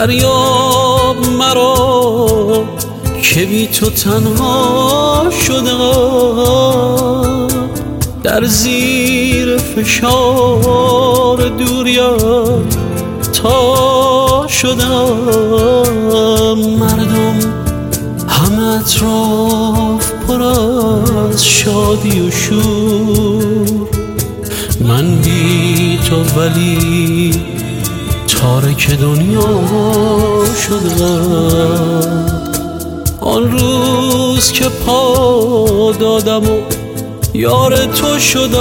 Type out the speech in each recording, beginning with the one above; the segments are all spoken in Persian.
دریاب مرا که بی تو تنها شدم، در زیر فشار دوریت تا شدم. مردم همه اطراف پر از شادی و شور، من بی تو ولی تارک دنیا شدم. آن روز که پا دادم و یار تو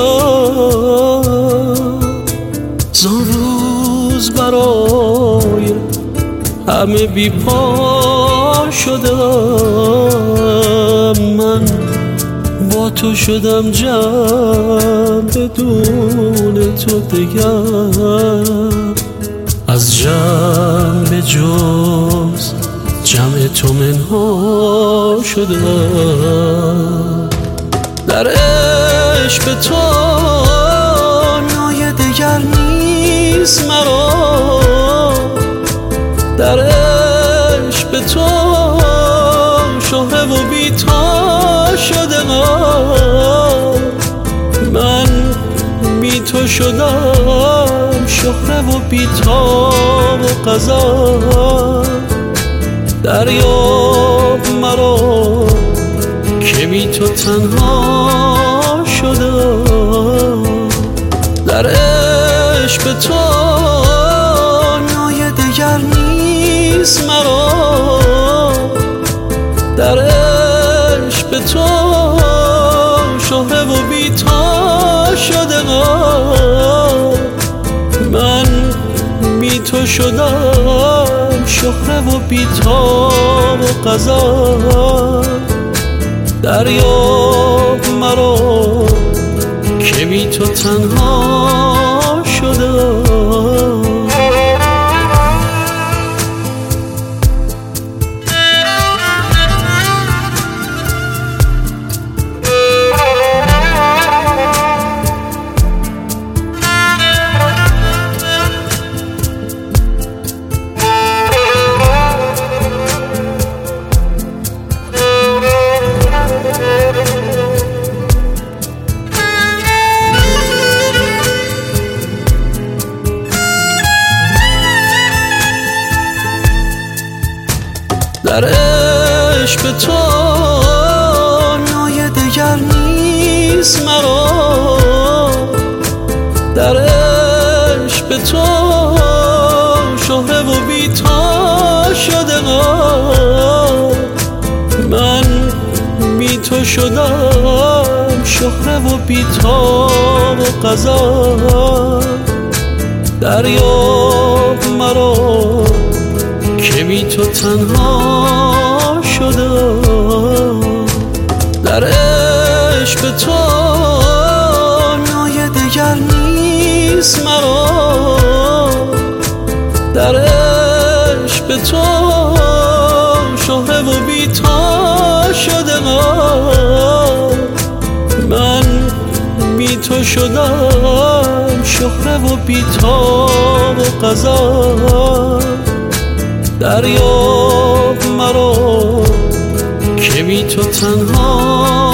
شدم، زان روز برای همه بی پا شدم. من با تو شدم جمع بدون تو دگر، از جمع به جز جمع تو منها شدم. در عشق تو نای دگر نیست مرا، در عشق تو شهره و بی‌تا شدم. من بی تو شدم شهره و بی‌تا و غزل. دریاب مرا که بی تو تنها شدم، در عشق تو نای دگر نیست مرا، در عشق تو شهره و بی‌تا شدم. من بی تو شدم شهره و بی‌تا و غزل. دریاب مرا که بی تو تنها شدم. در عشق تو نای دگر نیست مرا، در عشق تو شهره و بی‌تا شدم. من بی تو شدم شهره و بی‌تا و غزل. دریاب مرا که بی تو تنها شدم، در عشق تو نای دگر نیست مرا، در عشق تو شهره و بی‌تا شدم. من بی تو شدم شهره و بی‌تا و غزل. دریاب مرا که بی تو تنها